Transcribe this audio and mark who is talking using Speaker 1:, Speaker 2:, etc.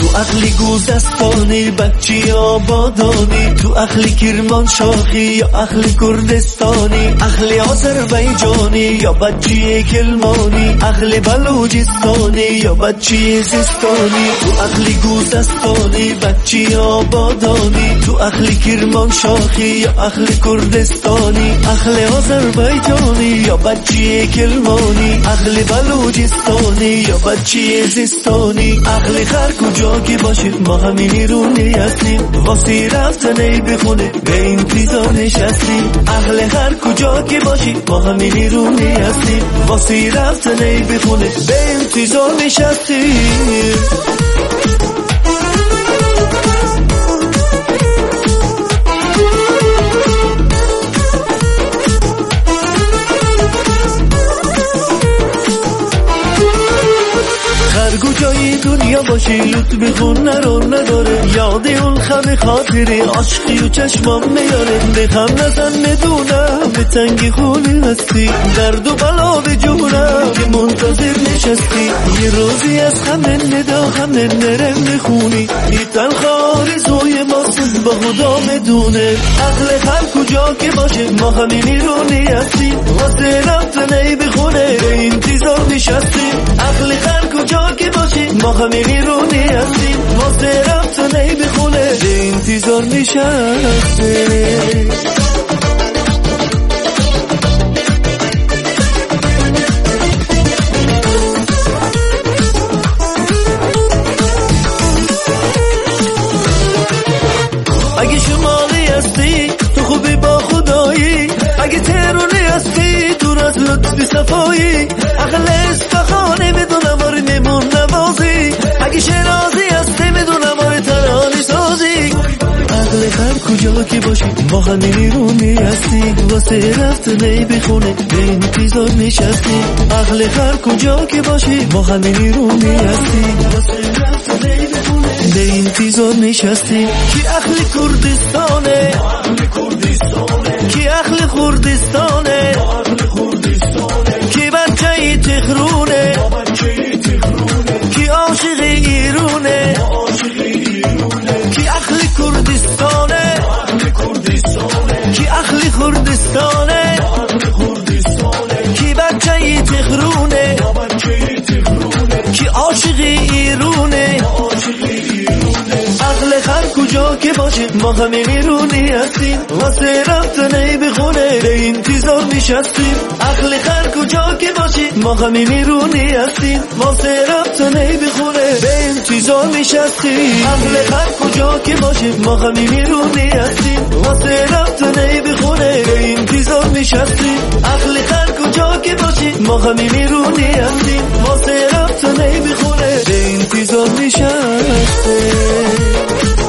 Speaker 1: تو اخلی گوزستانی بچی آبادانی، تو اخلی کرمان شاخی یا اخلی کردستانی، اخلی آذربایجانی یا بچی کلمانی، اخلی بلوچستانی یا بچی سیستانی. تو اخلی گوزستانی بچی آبادانی، تو اخلی کرمان شاخی یا اخلی کردستانی، اخلی آذربایجانی یا بچی کلمانی، اخلی بلوچستانی یا بچی زستانی. اخلی خر کجا که باشید ما همینی رونی هستیم، واسه رفتن ای بخونه به انتظار نشستیم. اخلی خر کجا که باشید ما همینی رونی هستیم، واسه رفتن ای بخونه به انتظار نشستیم. کجای دنیا باشی لطف خون نرار نداره، یاد اون خم خاطره عشقی و چشمام میاره. بخم نزن ندونم به تنگی خونی هستی، درد و بلا به جونم که منتظر نشستی. یه روزی از همه ندا همه نرم بخونی، ای تلخ آرزوی ماست با خدا بدونه. اهل خر کجا که باشه ما همینی رونی هستیم، واسه رفتن ای بخونه به انتظار نشستیم. اهل خر کجا که باشه ما همینی رونی هستیم، واسه رفتن ای بخونه به انتظار نشستیم. اگه شمالی هستی تو خوبی با خدایی، اگه تهرانی هستی دور از لطفی صفایی، اخل استخانه میدونم آره میمون نوازی، اگه شرازی هستی میدونم آره ترانه سازی. اخل خر کجا که باشی ما همینی رونی هستی، واسه رفتن ای بخونه به انتظار نشستی. اخل خر کجا که باشی ما همینی رونی هستی، واسه رفتن ای بخونه به انتظار نشستی. کی اهل کردستانه کی اهل کردستانه، کی بچه تهرونه کی عاشق ایرونه. کی اهل کردستانه کی اهل کردستانه، کی بچه تهرونه کی عاشق ایرونه. اهل خر کجا که باشه ما همینی رونی هستیم، واسه رفتن ای بخونه به انتظار نشستیم. اهل خر کجا که باشه ما همینی رونی هستیم، واسه رفتن ای بخونه به انتظار نشستیم. اهل خر کجا که باشه ما همینی رونی هستیم، واسه رفتن ای بخونه به انتظار نشستیم. اهل خر کجا که باشه ما همینی رونی هستیم، واسه رفتن ای بخونه به انتظار نشستیم.